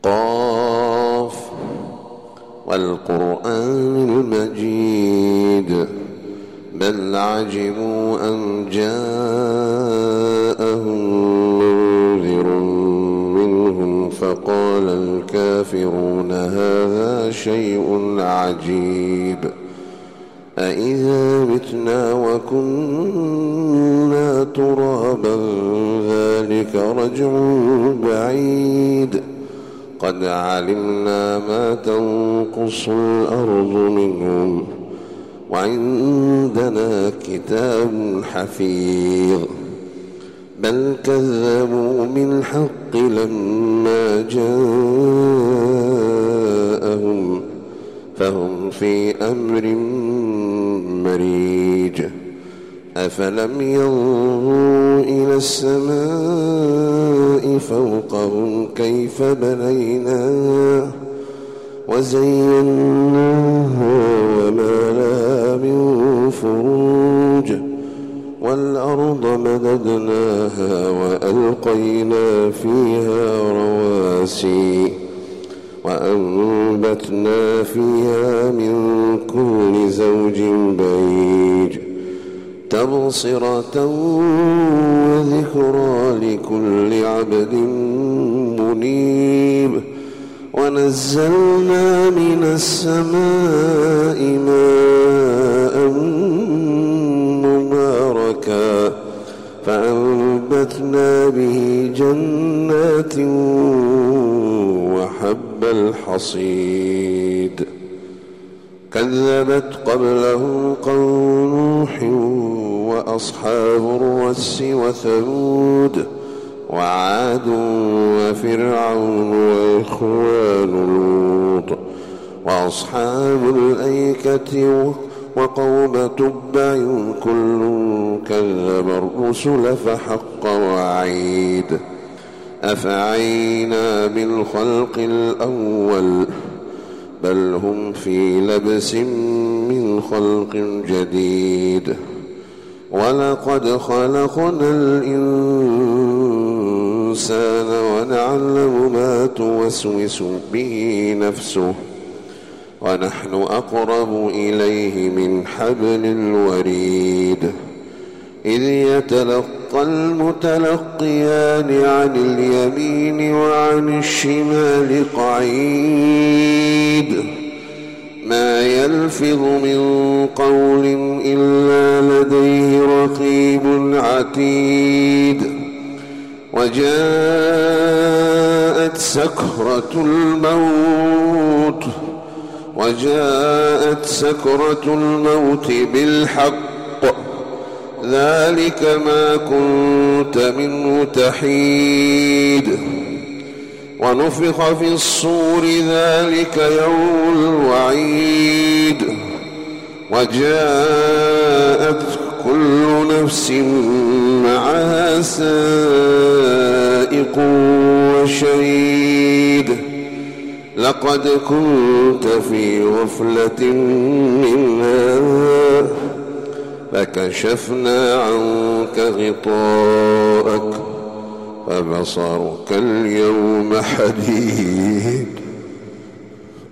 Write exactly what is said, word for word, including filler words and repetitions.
قاف والقرآن المجيد بل عجبوا أن جاءهم منذر منهم فقال الكافرون هذا شيء عجيب أإذا متنا وكنا ترابا ذلك رجع بعيد قد علمنا ما تنقص الأرض منهم وعندنا كتاب حفيظ بل كذبوا بالحق لما جاءهم فهم في أمر مريج أفلم ينظروا إلى السماء فوقهم كيف بنيناها وزيناها وما لها من فروج والأرض مددناها وألقينا فيها رواسي وأنبتنا فيها من كل زوج بهيج تبصرة وذكرى لكل عبد منيب ونزلنا من السماء ماء مباركا فأنبتنا به جنات وحب الحصيد كذبت قبلهم قوم نوح وأصحاب الرس وثمود وعاد وفرعون وإخوان لوط وأصحاب الأيكة وقوم تبع كل كذب الرسل فحق وعيد أفعينا بالخلق الأول بل هم في لبس من خلق جديد ولقد خلقنا الإنسان ونعلم ما توسوس به نفسه ونحن أقرب إليه من حبل الوريد إذ يتلقى المتلقيان عن اليمين وعن الشمال قعيد ما يلفظ من قول إلا لديه رقيب عتيد وجاءت سكرة الموت وجاءت سكرة الموت بالحق ذلك ما كنت منه تحيد ونفخ في الصور ذلك يوم الوعيد وجاءت كل نفس معها سائق وشهيد لقد كنت في غفلة من هذا فكشفنا عنك غطاءك فبصرك اليوم حديد